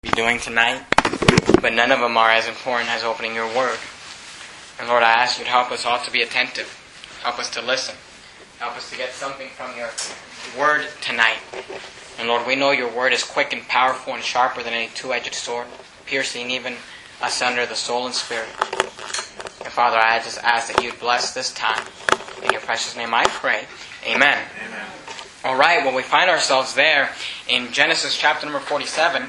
be doing tonight, but none of them are as important as opening your Word. And Lord, I ask you to help us all to be attentive, help us to listen, help us to get something from your Word tonight. And Lord, we know your Word is quick and powerful and sharper than any two-edged sword, piercing even asunder the soul and spirit. And Father, I just ask that you'd bless this time. In your precious name I pray. Amen. Amen. All right, well, we find ourselves there in Genesis chapter number 47.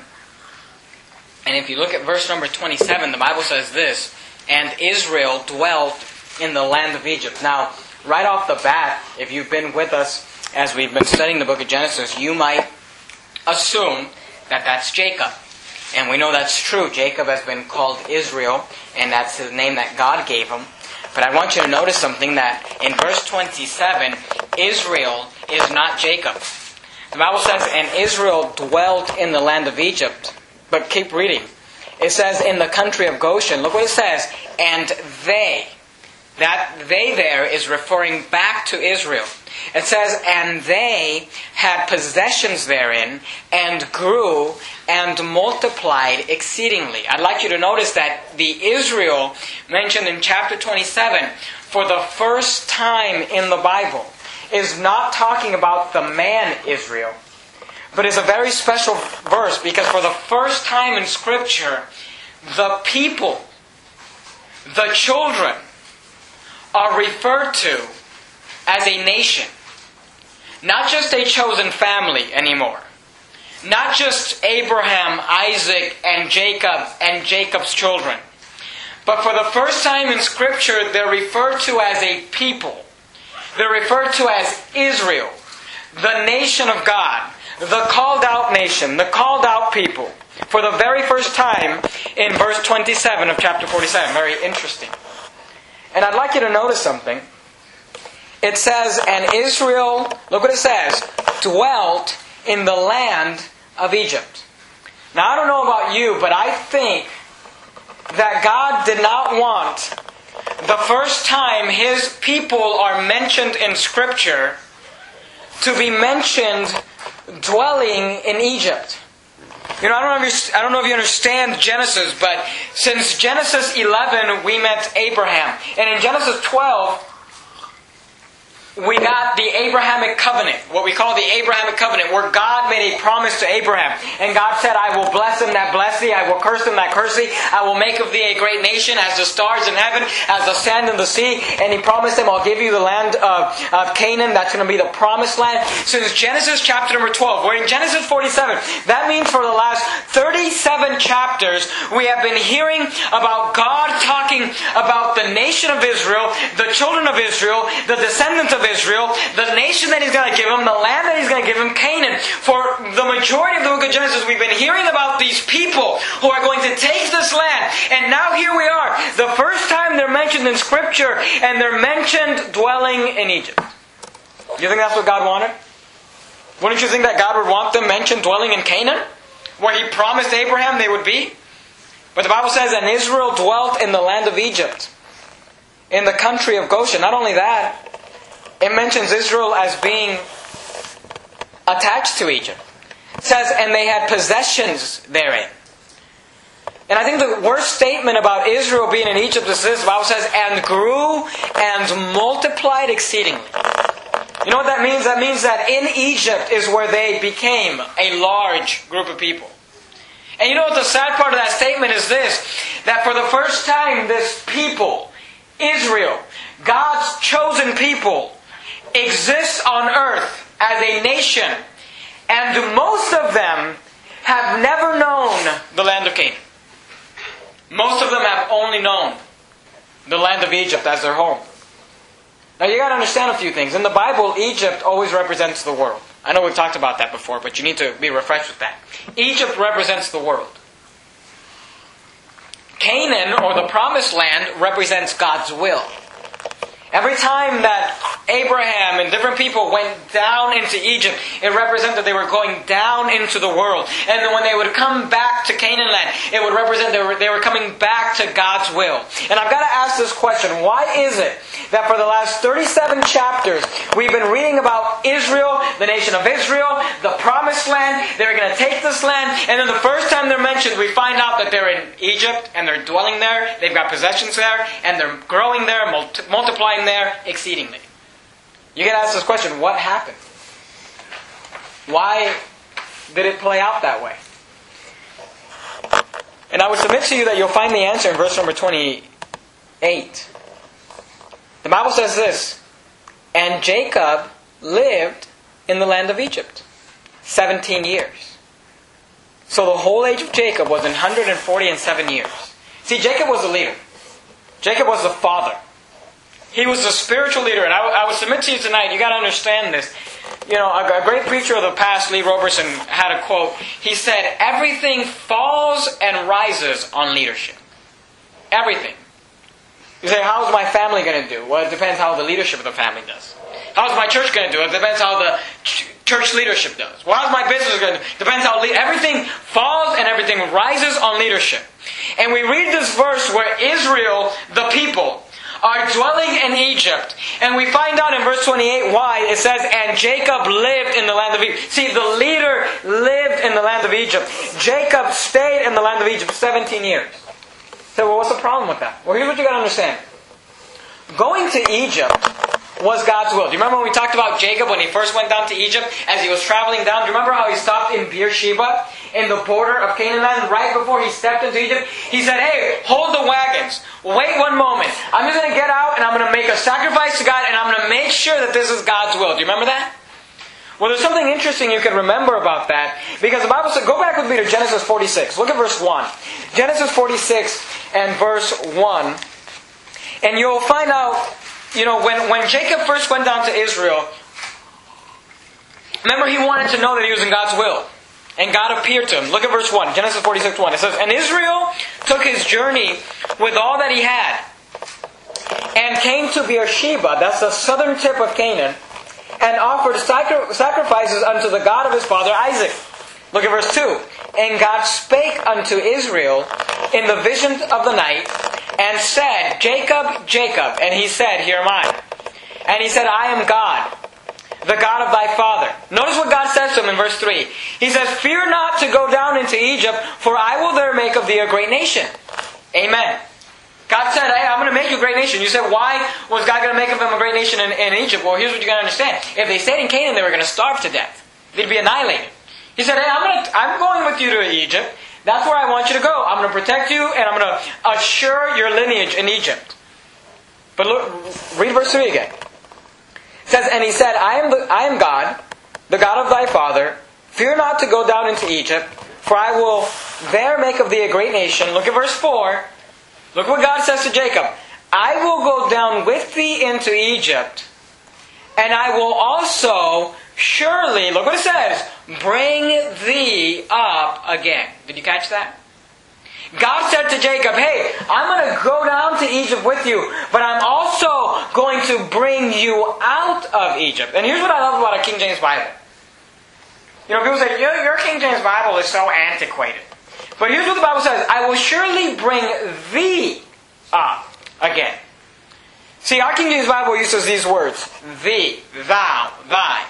And if you look at verse number 27, the Bible says this, "And Israel dwelt in the land of Egypt." Now, right off the bat, if you've been with us as we've been studying the book of Genesis, you might assume that that's Jacob. And we know that's true. Jacob has been called Israel, and that's the name that God gave him. But I want you to notice something, that in verse 27, Israel is not Jacob. The Bible says, "And Israel dwelt in the land of Egypt." But keep reading. It says, "in the country of Goshen." Look what it says. "And they." That "they" there is referring back to Israel. It says, "And they had possessions therein, and grew and multiplied exceedingly." I'd like you to notice that the Israel mentioned in chapter 27 for the first time in the Bible is not talking about the man Israel, but is a very special verse, because for the first time in Scripture, the people, the children, are referred to as a nation. Not just a chosen family anymore. Not just Abraham, Isaac, and Jacob's children. But for the first time in Scripture, they're referred to as a people. They're referred to as Israel, the nation of God, the called out nation, the called out people. For the very first time in verse 27 of chapter 47. Very interesting. And I'd like you to notice something. It says, "And Israel," look what it says, "dwelt in the land of Egypt." Now I don't know about you, but I think that God did not want the first time His people are mentioned in Scripture to be mentioned dwelling in Egypt. You know, I don't know if you understand Genesis, but since Genesis 11 we met Abraham. And in Genesis 12 we got the Abrahamic covenant, what we call the Abrahamic covenant, where God made a promise to Abraham. And God said, "I will bless him that bless thee, I will curse him that curse thee, I will make of thee a great nation, as the stars in heaven, as the sand in the sea." And He promised him, "I'll give you the land of Canaan." That's going to be the promised land. Since Genesis chapter number 12, we're in Genesis 47. That means for the last 37 chapters, we have been hearing about God talking about the nation of Israel, the children of Israel, the descendants of Israel, the nation that He's going to give them, the land that He's going to give them, Canaan. For the majority of the book of Genesis, we've been hearing about these people who are going to take this land. And now here we are. The first time they're mentioned in Scripture, and they're mentioned dwelling in Egypt. Do you think that's what God wanted? Wouldn't you think that God would want them mentioned dwelling in Canaan, where He promised Abraham they would be? But the Bible says, "And Israel dwelt in the land of Egypt, in the country of Goshen." Not only that, it mentions Israel as being attached to Egypt. It says, "And they had possessions therein." And I think the worst statement about Israel being in Egypt is this. The Bible says, "And grew and multiplied exceedingly." You know what that means? That means that in Egypt is where they became a large group of people. And you know what the sad part of that statement is this? That for the first time, this people, Israel, God's chosen people, exists on earth as a nation, and most of them have never known the land of Canaan. Most of them have only known the land of Egypt as their home. Now you got to understand a few things. In the Bible, Egypt always represents the world. I know we've talked about that before, but you need to be refreshed with that. Egypt represents the world. Canaan, or the Promised Land, represents God's will. Every time that Abraham and different people went down into Egypt, it represented they were going down into the world. And then when they would come back to Canaan land, it would represent they were coming back to God's will. And I've got to ask this question. Why is it that for the last 37 chapters, we've been reading about Israel, the nation of Israel, the promised land, they're going to take this land, and then the first time they're mentioned, we find out that they're in Egypt, and they're dwelling there, they've got possessions there, and they're growing there, multiplying there exceedingly. You can ask this question, what happened? Why did it play out that way? And I would submit to you that you'll find the answer in verse number 28. The Bible says this, and Jacob lived in the land of Egypt 17 years. So the whole age of Jacob was 147 years. See, Jacob was the leader. Jacob was the father. He was the spiritual leader. And I would submit to you tonight, you got to understand this. You know, a great preacher of the past, Lee Roberson, had a quote. He said, everything falls and rises on leadership. Everything. You say, how's my family going to do? Well, it depends how the leadership of the family does. How's my church going to do? It depends how the church leadership does. Well, how's my business going to do? Depends how everything falls and everything rises on leadership. And we read this verse where Israel, the people, are dwelling in Egypt. And we find out in verse 28 why. It says, and Jacob lived in the land of Egypt. See, the leader lived in the land of Egypt. Jacob stayed in the land of Egypt 17 years. So, well, what's the problem with that? Well, here's what you got to understand. Going to Egypt was God's will. Do you remember when we talked about Jacob when he first went down to Egypt as he was traveling down? Do you remember how he stopped in Beersheba in the border of Canaan land right before he stepped into Egypt? He said, hey, hold the wagons. Wait one moment. I'm just going to get out and I'm going to make a sacrifice to God and I'm going to make sure that this is God's will. Do you remember that? Well, there's something interesting you can remember about that. Because the Bible said, go back with me to Genesis 46. Look at verse 1. Genesis 46 and verse 1. And you'll find out, you know, when Jacob first went down to Israel, remember he wanted to know that he was in God's will. And God appeared to him. Look at verse 1, Genesis 46, 1. It says, and Israel took his journey with all that he had, and came to Beersheba, that's the southern tip of Canaan, and offered sacrifices unto the God of his father Isaac. Look at verse 2. And God spake unto Israel in the vision of the night, and said, Jacob, Jacob. And he said, here am I. And he said, I am God, the God of thy father. Notice what God says to him in verse 3. He says, fear not to go down into Egypt, for I will there make of thee a great nation. Amen. God said, hey, I'm going to make you a great nation. You said, why was God going to make of them a great nation in Egypt? Well, here's what you got to understand. If they stayed in Canaan, they were going to starve to death. They'd be annihilated. He said, hey, I'm going with you to Egypt. That's where I want you to go. I'm going to protect you and I'm going to assure your lineage in Egypt. But look, read verse 3 again. It says, and he said, I am God, the God of thy father. Fear not to go down into Egypt, for I will there make of thee a great nation. Look at verse 4. Look what God says to Jacob. I will go down with thee into Egypt, and I will also surely, look what it says, bring thee up again. Did you catch that? God said to Jacob, hey, I'm going to go down to Egypt with you, but I'm also going to bring you out of Egypt. And here's what I love about a King James Bible. You know, people say, your King James Bible is so antiquated. But here's what the Bible says, I will surely bring thee up again. See, our King James Bible uses these words, thee, thou, thy.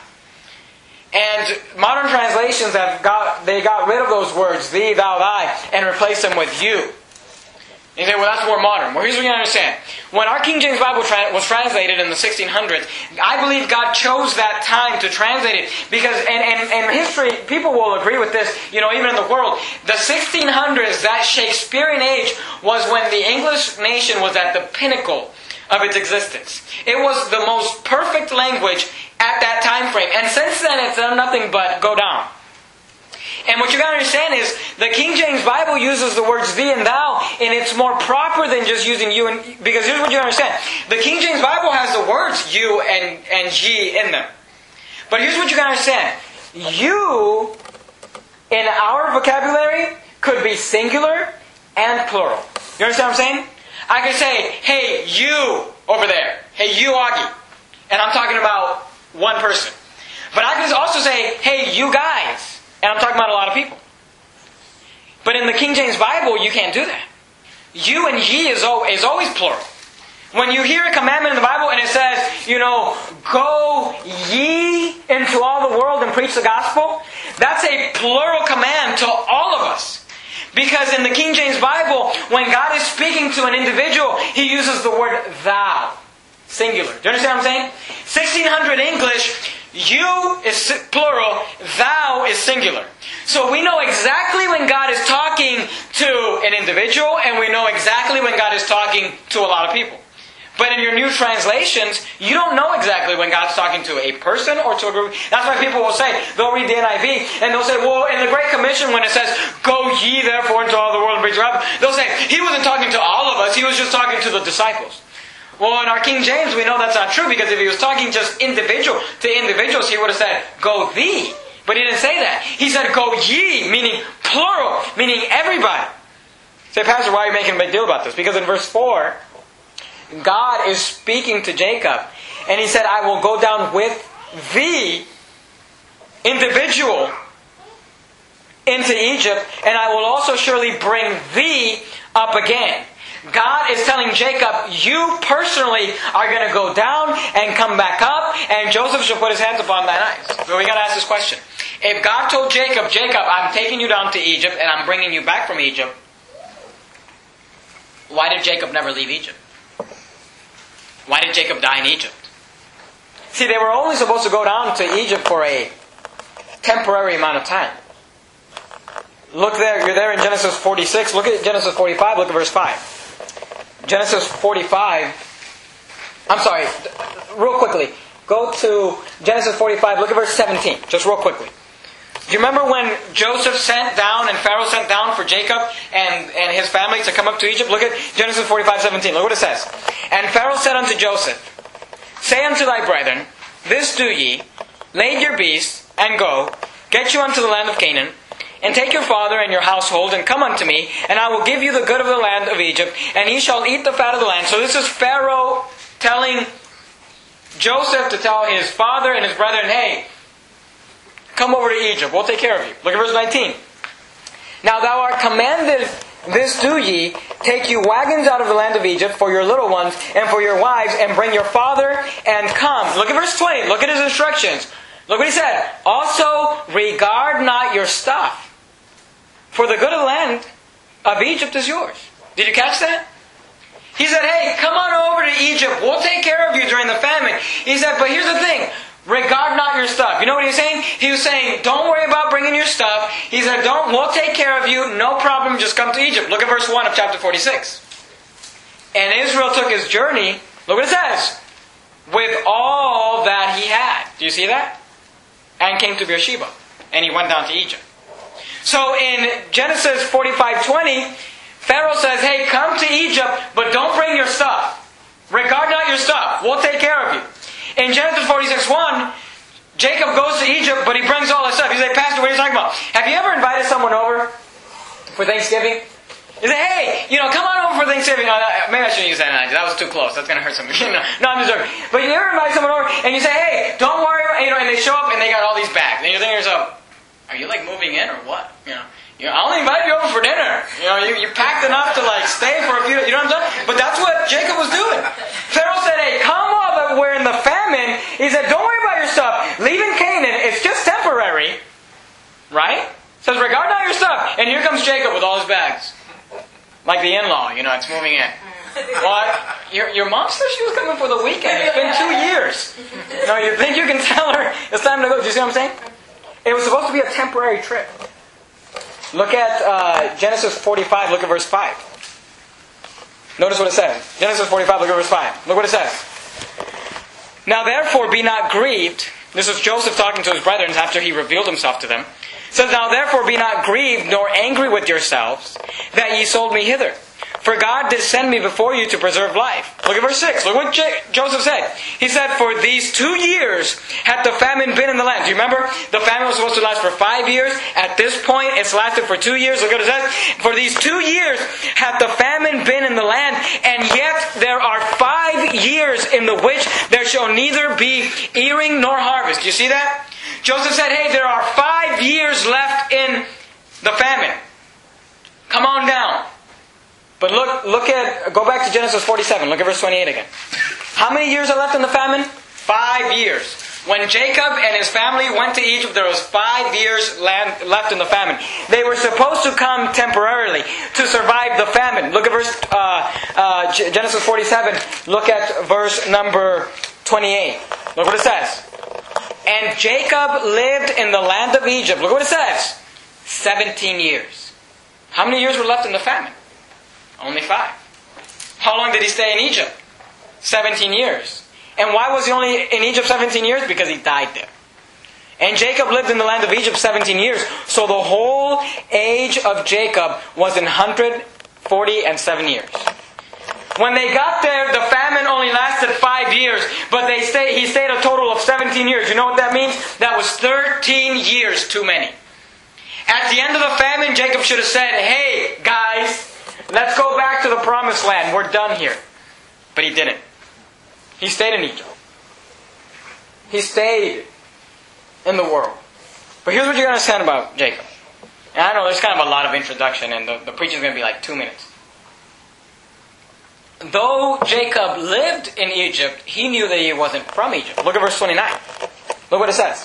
And modern translations got rid of those words, thee, thou, thy, and replaced them with you. And you say, well, that's more modern. Well, here's what you understand. When our King James Bible was translated in the 1600s, I believe God chose that time to translate it. Because, and history, people will agree with this, you know, even in the world. The 1600s, that Shakespearean age, was when the English nation was at the pinnacle of its existence. It was the most perfect language at that time frame. And since then, it's done nothing but go down. And what you got to understand is, the King James Bible uses the words thee and thou, and it's more proper than just using you and... Because here's what you understand. The King James Bible has the words you and ye in them. But here's what you got to understand. You, in our vocabulary, could be singular and plural. You understand what I'm saying? I could say, hey, you over there. Hey, you, Augie. And I'm talking about one person. But I can also say, hey, you guys. And I'm talking about a lot of people. But in the King James Bible, you can't do that. You and ye is always plural. When you hear a commandment in the Bible and it says, go ye into all the world and preach the gospel, that's a plural command to all of us. Because in the King James Bible, when God is speaking to an individual, He uses the word thou. Singular. Do you understand what I'm saying? 1600 English, you is plural, thou is singular. So we know exactly when God is talking to an individual, and we know exactly when God is talking to a lot of people. But in your new translations, you don't know exactly when God's talking to a person or to a group. That's why people will say, they'll read the NIV, and they'll say, well, in the Great Commission, when it says, go ye therefore into all the world and preach the gospel, they'll say, He wasn't talking to all of us, He was just talking to the disciples. Well, in our King James, we know that's not true, because if He was talking just individual to individuals, He would have said, go thee. But He didn't say that. He said, go ye, meaning plural, meaning everybody. Say, Pastor, why are you making a big deal about this? Because in verse 4, God is speaking to Jacob, and He said, I will go down with thee, individual, into Egypt, and I will also surely bring thee up again. God is telling Jacob, you personally are going to go down and come back up, and Joseph shall put his hands upon thine eyes. So we got to ask this question. If God told Jacob, I'm taking you down to Egypt, and I'm bringing you back from Egypt, why did Jacob never leave Egypt? Why did Jacob die in Egypt? See, they were only supposed to go down to Egypt for a temporary amount of time. Look there, you're there in Genesis 46. Look at Genesis 45, look at verse 5. Genesis 45, I'm sorry, real quickly. Go to Genesis 45, look at verse 17, just real quickly. Do you remember when Joseph sent down and Pharaoh sent down for Jacob and his family to come up to Egypt? Look at Genesis 45:17. Look what it says. And Pharaoh said unto Joseph, say unto thy brethren, this do ye, lade your beasts, and go, get you unto the land of Canaan, and take your father and your household, and come unto me, and I will give you the good of the land of Egypt, and ye shall eat the fat of the land. So this is Pharaoh telling Joseph to tell his father and his brethren, hey, come over to Egypt, we'll take care of you. Look at verse 19. Now thou art commanded, this do ye, take you wagons out of the land of Egypt for your little ones and for your wives, and bring your father and come. Look at verse 20, look at his instructions. Look what he said. Also regard not your stuff, for the good of the land of Egypt is yours. Did you catch that? He said, hey, come on over to Egypt, we'll take care of you during the famine. He said, but here's the thing. Regard not your stuff. You know what he was saying? He was saying, don't worry about bringing your stuff. He said, we'll take care of you. No problem, just come to Egypt. Look at verse 1 of chapter 46. And Israel took his journey, look what it says, with all that he had. Do you see that? And came to Beersheba. And he went down to Egypt. So in Genesis 45:20, Pharaoh says, hey, come to Egypt, but don't bring your stuff. Regard not your stuff. We'll take care of you. In Genesis 46:1, Jacob goes to Egypt, but he brings all his stuff. You say, Pastor, what are you talking about? Have you ever invited someone over for Thanksgiving? You say, hey, come on over for Thanksgiving. Maybe I shouldn't use that analogy. That was too close. That's going to hurt somebody. No, I'm just joking. But you ever invite someone over, and you say, hey, don't worry, and they show up, and they got all these bags. And you're thinking to yourself, are you like moving in or what? I only invited you over for dinner. You packed enough to stay for a few days. You know what I'm saying? But that's what Jacob was doing. Pharaoh said, hey, come while we're in the famine. He said, don't worry about your stuff. Leaving Canaan, it's just temporary. Right? It says, regard not your stuff. And here comes Jacob with all his bags. Like the in-law, it's moving in. What? Your mom said she was coming for the weekend. It's been 2 years. You think you can tell her it's time to go? Do you see what I'm saying? It was supposed to be a temporary trip. Look at Genesis 45, look at verse 5. Notice what it says. Genesis 45, look at verse 5. Look what it says. Now therefore be not grieved. This is Joseph talking to his brethren after he revealed himself to them. It says, now therefore be not grieved nor angry with yourselves that ye sold me hither. For God did send me before you to preserve life. Look at verse 6. Look what Joseph said. He said, for these 2 years hath the famine been in the land. Do you remember? The famine was supposed to last for 5 years. At this point, it's lasted for 2 years. Look what it says. For these 2 years hath the famine been in the land, and yet there are 5 years the which there shall neither be earing nor harvest. Do you see that? Joseph said, hey, there are 5 years left in the famine. Come on down. But go back to Genesis 47. Look at verse 28 again. How many years are left in the famine? 5 years. When Jacob and his family went to Egypt, there was 5 years left in the famine. They were supposed to come temporarily to survive the famine. Look at Genesis 47. Look at verse number 28. Look what it says. And Jacob lived in the land of Egypt. Look what it says. 17 years. How many years were left in the famine? Only 5. How long did he stay in Egypt? 17 years. And why was he only in Egypt 17 years? Because he died there. And Jacob lived in the land of Egypt 17 years. So the whole age of Jacob was 147 years. When they got there, the famine only lasted 5 years. But he stayed a total of 17 years. You know what that means? That was 13 years too many. At the end of the famine, Jacob should have said, hey, guys, let's go back to the promised land. We're done here. But he didn't. He stayed in Egypt. He stayed in the world. But here's what you understand about Jacob. And I know there's kind of a lot of introduction, and the preaching is going to be like 2 minutes. Though Jacob lived in Egypt, he knew that he wasn't from Egypt. Look at verse 29. Look what it says.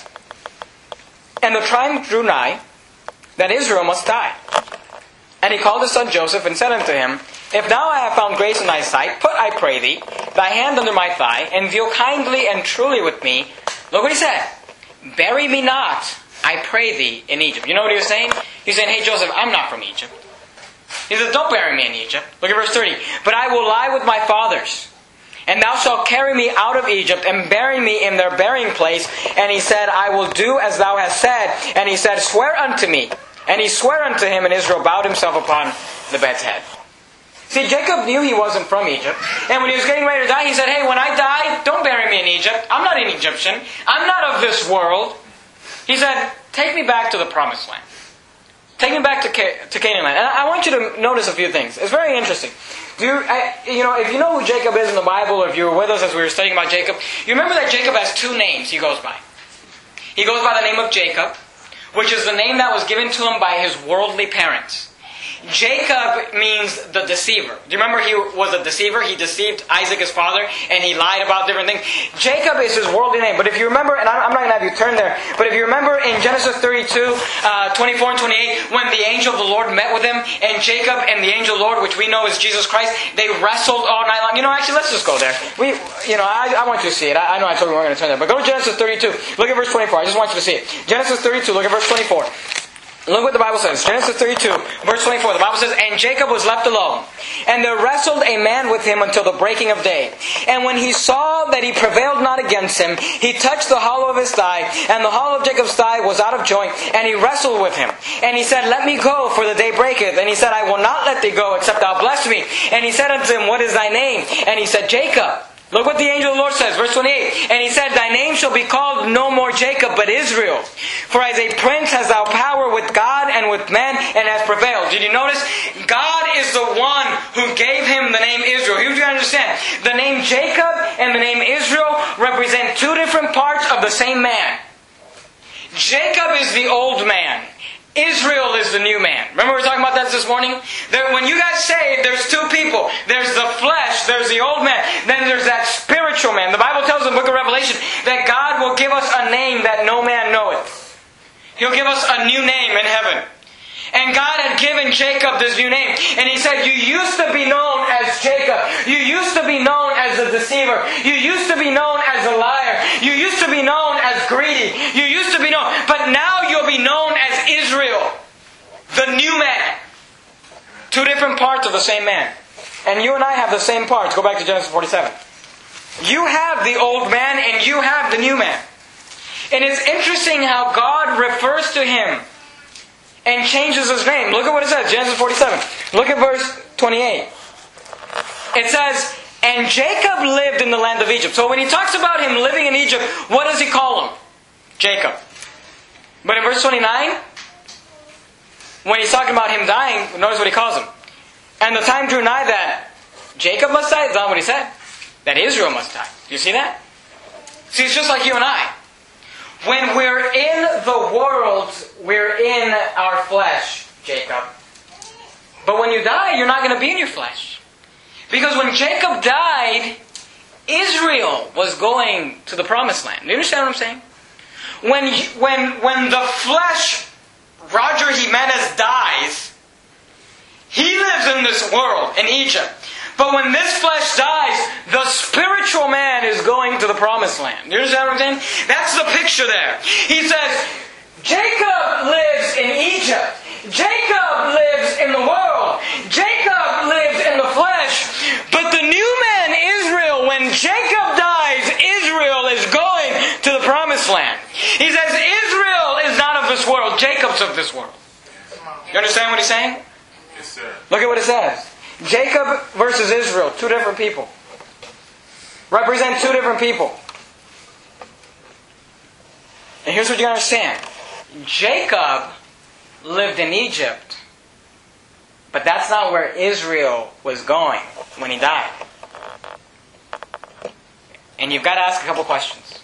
And the time drew nigh that Israel must die. And he called his son Joseph and said unto him, If now I have found grace in thy sight, put, I pray thee, thy hand under my thigh, and deal kindly and truly with me. Look what he said. Bury me not, I pray thee, in Egypt. You know what he was saying? He was saying, hey Joseph, I'm not from Egypt. He said, don't bury me in Egypt. Look at verse 30. But I will lie with my fathers, and thou shalt carry me out of Egypt, and bury me in their burying place. And he said, I will do as thou hast said. And he said, swear unto me. And he swore unto him, and Israel bowed himself upon the bed's head. See, Jacob knew he wasn't from Egypt. And when he was getting ready to die, he said, hey, when I die, don't bury me in Egypt. I'm not an Egyptian. I'm not of this world. He said, take me back to the promised land. Take me back to Canaan land. And I want you to notice a few things. It's very interesting. If you know who Jacob is in the Bible, or if you were with us as we were studying about Jacob, you remember that Jacob has 2 names he goes by. He goes by the name of Jacob, which is the name that was given to him by his worldly parents. Jacob means the deceiver. Do you remember he was a deceiver? He deceived Isaac, his father, and he lied about different things. Jacob is his worldly name. But if you remember, and I'm not going to have you turn there, but if you remember in Genesis 32, 24 and 28, when the angel of the Lord met with him, and Jacob and the angel of the Lord, which we know is Jesus Christ, they wrestled all night long. Actually, let's just go there. I want you to see it. I know I told you we weren't going to turn there, but go to Genesis 32. Look at verse 24. I just want you to see it. Genesis 32, look at verse 24. Look what the Bible says. Genesis 32, verse 24. The Bible says, And Jacob was left alone, and there wrestled a man with him until the breaking of day. And when he saw that he prevailed not against him, he touched the hollow of his thigh, and the hollow of Jacob's thigh was out of joint, and he wrestled with him. And he said, Let me go, for the day breaketh. And he said, I will not let thee go, except thou bless me. And he said unto him, What is thy name? And he said, Jacob. Look what the angel of the Lord says, verse 28. And he said, Thy name shall be called no more Jacob, but Israel. For as a prince hast thou power with God and with men, and hast prevailed. Did you notice? God is the one who gave him the name Israel. Here's what you understand. The name Jacob and the name Israel represent 2 different parts of the same man. Jacob is the old man. Israel is the new man. Remember we were talking about that this morning? When you got saved, there's 2 people. There's the flesh, there's the old man. Then there's that spiritual man. The Bible tells in the book of Revelation that God will give us a name that no man knoweth. He'll give us a new name in heaven. And God had given Jacob this new name. And He said, you used to be known as Jacob. You used to be known as a deceiver. You used to be known as a liar. You used to be known as greedy. You used to be known. But now you'll be known as Israel. The new man. 2 different parts of the same man. And you and I have the same parts. Go back to Genesis 47. You have the old man and you have the new man. And it's interesting how God refers to him and changes his name. Look at what it says, Genesis 47. Look at verse 28. It says, And Jacob lived in the land of Egypt. So when he talks about him living in Egypt, what does he call him? Jacob. But in verse 29, when he's talking about him dying, notice what he calls him. And the time drew nigh that Jacob must die. Is that what he said? that Israel must die. Do you see that? See, it's just like you and I. When we're in the world, we're in our flesh, Jacob. But when you die, you're not going to be in your flesh. Because when Jacob died, Israel was going to the promised land. Do you understand what I'm saying? When the flesh, Roger Jimenez, dies, he lives in this world, in Egypt. But when this flesh dies, the spiritual man is going to the promised land. Do you understand what I'm saying? That's the picture there. He says, Jacob lives in Egypt. Jacob lives in the world. Jacob lives in the flesh. But the new man, Israel, when Jacob dies, Israel is going to the promised land. He says, Israel is not of this world. Jacob's of this world. You understand what he's saying? Yes, sir. Look at what it says. Jacob versus Israel, two different people. Represent two different people. And here's what you understand. Jacob lived in Egypt, but that's not where Israel was going when he died. And you've got to ask a couple questions.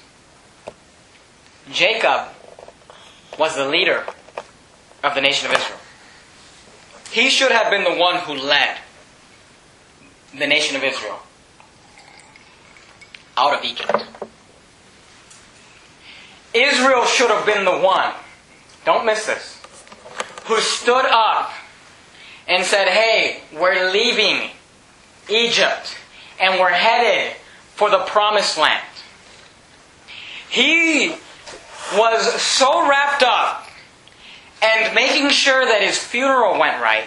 Jacob was the leader of the nation of Israel. He should have been the one who led the nation of Israel out of Egypt. Israel should have been the one, don't miss this, who stood up and said, hey, we're leaving Egypt and we're headed for the promised land. He was so wrapped up and making sure that his funeral went right,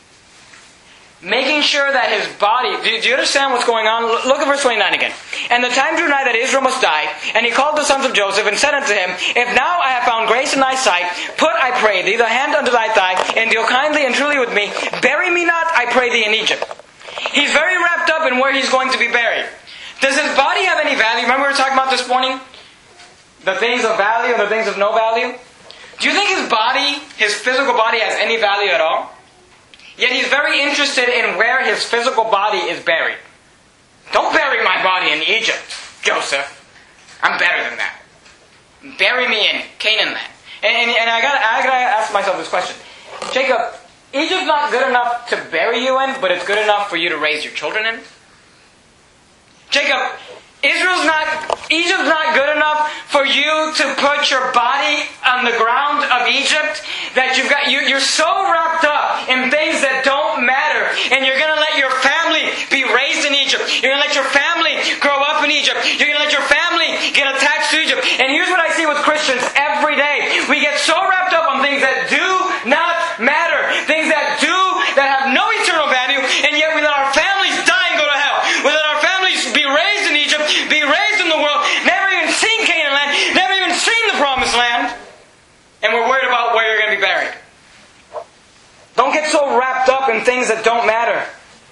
making sure that his body... Do you understand what's going on? Look at verse 29 again. And the time drew nigh that Israel must die, and he called the sons of Joseph, and said unto him, If now I have found grace in thy sight, put, I pray thee, the hand unto thy thigh, and deal kindly and truly with me. Bury me not, I pray thee, in Egypt. He's very wrapped up in where he's going to be buried. Does his body have any value? Remember we were talking about this morning? The things of value and the things of no value? Do you think his body, his physical body, has any value at all? Yet he's very interested in where his physical body is buried. Don't bury my body in Egypt, Joseph. I'm better than that. Bury me in Canaan land. And I gotta ask myself this question. Jacob, Egypt's not good enough to bury you in, but it's good enough for you to raise your children in? Jacob, Egypt's not good enough for you to put your body on the ground of Egypt, that you're so wrapped up in things that don't matter, and you're going to let your family be raised in Egypt. You're going to let your family grow up in Egypt. You're going to let your family get attached to Egypt. And here's what I see with Christians every day. We get so wrapped up on things that do not matter, things that have no eternal value, and yet we let our families die and go to hell. We let our families be raised in Egypt, be raised in the world, never even seen Canaan land, never even seen the promised land, and we're worried about where you're going to be buried. Don't get so wrapped up in things that don't matter.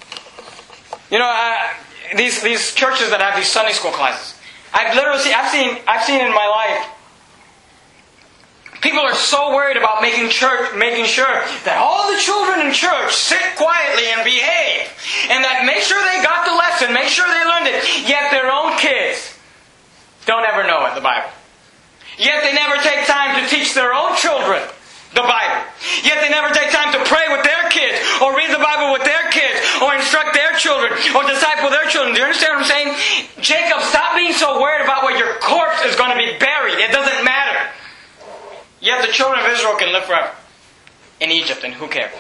You know, these churches that have these Sunday school classes, I've seen in my life, people are so worried about making sure that all the children in church sit quietly and behave, and that make sure they got the lesson, make sure they learned it. Yet their own kids don't ever know it, the Bible. Yet they never take time to teach their own children the Bible. Yet they never take time to pray with their kids, or read the Bible with their kids, or instruct their children, or disciple their children. Do you understand what I'm saying? Jacob, stop being so worried about where your corpse is going to be buried. It doesn't matter. Yet the children of Israel can live forever in Egypt, and who cares?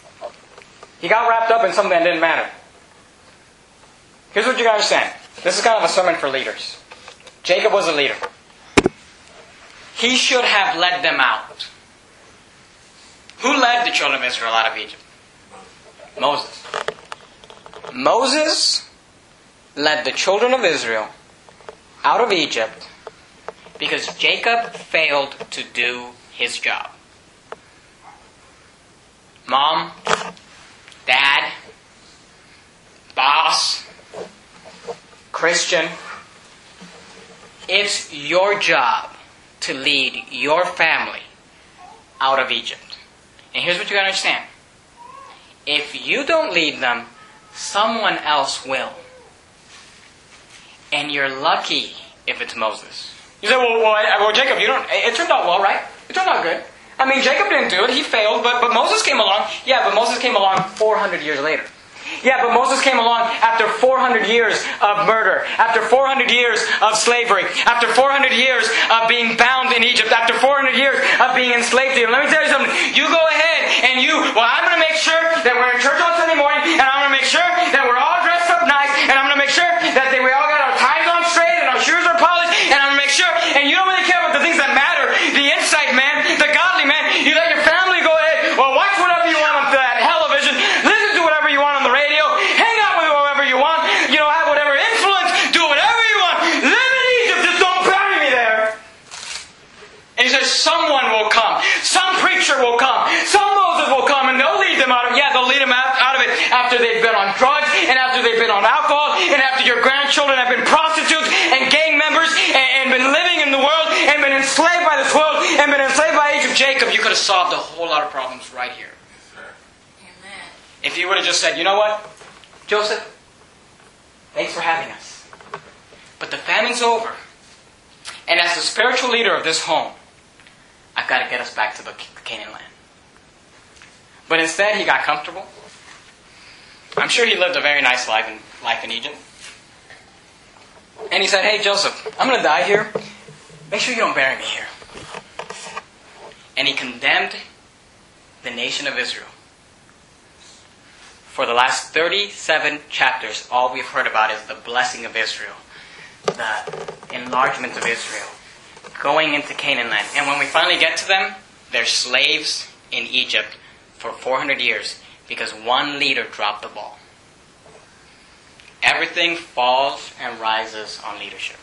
He got wrapped up in something that didn't matter. Here's what you got to understand. This is kind of a sermon for leaders. Jacob was a leader. He should have led them out. Who led the children of Israel out of Egypt? Moses. Moses led the children of Israel out of Egypt because Jacob failed to do his job. Mom, Dad, boss, Christian, it's your job to lead your family out of Egypt. And here's what you got to understand. If you don't lead them, someone else will. And you're lucky if it's Moses. You say, well, Jacob, it turned out well, right? It turned out good. I mean, Jacob didn't do it. He failed, but Moses came along. Yeah, but Moses came along 400 years later. Yeah, but Moses came along after 400 years of murder, after 400 years of slavery, after 400 years of being bound in Egypt, after 400 years of being enslaved to you. Let me tell you something. You go ahead and I'm going to make sure that we're in church on Sunday morning, and I'm going to make sure that we're all dressed up nice, and I'm going to make sure that we all got our ties on straight and our shoes are polished, and I'm going to make sure, and you don't really care about the things that matter, the insight man, the godly man. You let your family go ahead, well, watch whatever you want on that television, listen to whatever you want on the radio, hang out with whoever you want, have whatever influence, do whatever you want, live in Egypt, just don't bury me there. And he says, someone will come, some preacher will come, some Moses will come, and they'll lead them out of it. Yeah, they'll lead them out of it after they've been on drugs, and after they've been on alcohol, and after your grandchildren have been prostitutes and gang members, and been living in the world, and been enslaved by this world, and been enslaved by Egypt. Jacob, you could have solved a whole lot of problems right here. Amen. If you would have just said, you know what, Joseph, thanks for having us, but the famine's over, and as the spiritual leader of this home, I've got to get us back to the Canaan land. But instead, he got comfortable. I'm sure he lived a very nice life in Egypt. And he said, hey, Joseph, I'm going to die here. Make sure you don't bury me here. And he condemned the nation of Israel. For the last 37 chapters, all we've heard about is the blessing of Israel, the enlargement of Israel, going into Canaan land. And when we finally get to them, they're slaves in Egypt for 400 years because one leader dropped the ball. Everything falls and rises on leadership.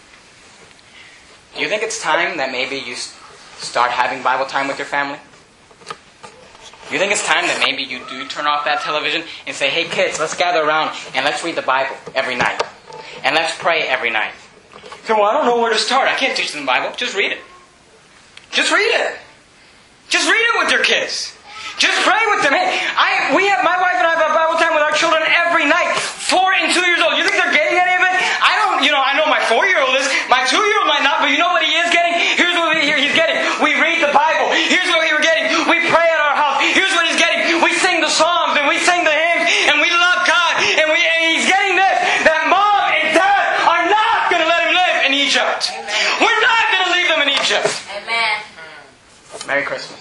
Do you think it's time that maybe you start having Bible time with your family? Do you think it's time that maybe you do turn off that television and say, hey kids, let's gather around and let's read the Bible every night. And let's pray every night. So, well, I don't know where to start. I can't teach them the Bible. Just read it. Just read it. Just read it with your kids. Just pray with them. Hey, my wife and I have Bible time with our children every night. 4 and 2 years old. You think they're getting any of it? I know my 4-year-old is. My 2-year-old might not, but you know what he is getting? Here's what he's getting. We read the Bible. Here's what we're getting. We pray at our house. Here's what he's getting. We sing the Psalms and we sing the hymns and we love God. And he's getting this, that mom and dad are not going to let him live in Egypt. Amen. We're not going to leave them in Egypt. Amen. Merry Christmas.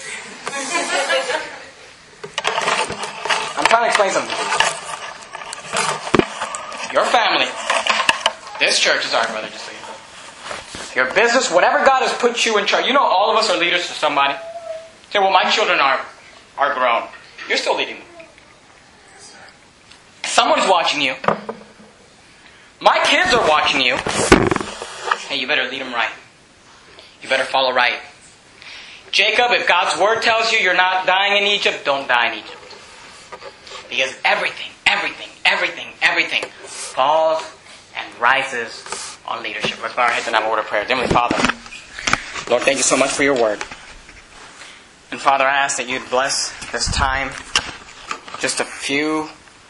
I'm trying to explain something. Your family, this church is our brother, just so you know. Your business, whatever God has put you in charge. You know all of us are leaders to somebody. Say, well, my children are grown. You're still leading them. Someone's watching you. My kids are watching you. Hey, you better lead them right. You better follow right. Jacob, if God's word tells you you're not dying in Egypt, don't die in Egypt. Because everything falls and rises on leadership. Let's bow our heads and have a word of prayer. Heavenly Father, Lord, thank you so much for your word. And Father, I ask that you'd bless this time. Just a few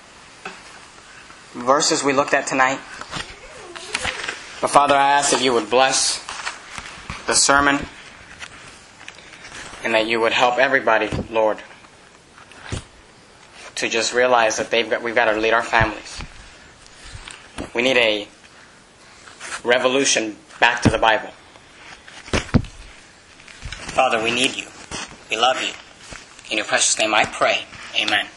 verses we looked at tonight. But Father, I ask that you would bless the sermon and that you would help everybody, Lord, to just realize that we've got to lead our families. We need a revolution back to the Bible. Father, we need you. We love you. In your precious name I pray. Amen.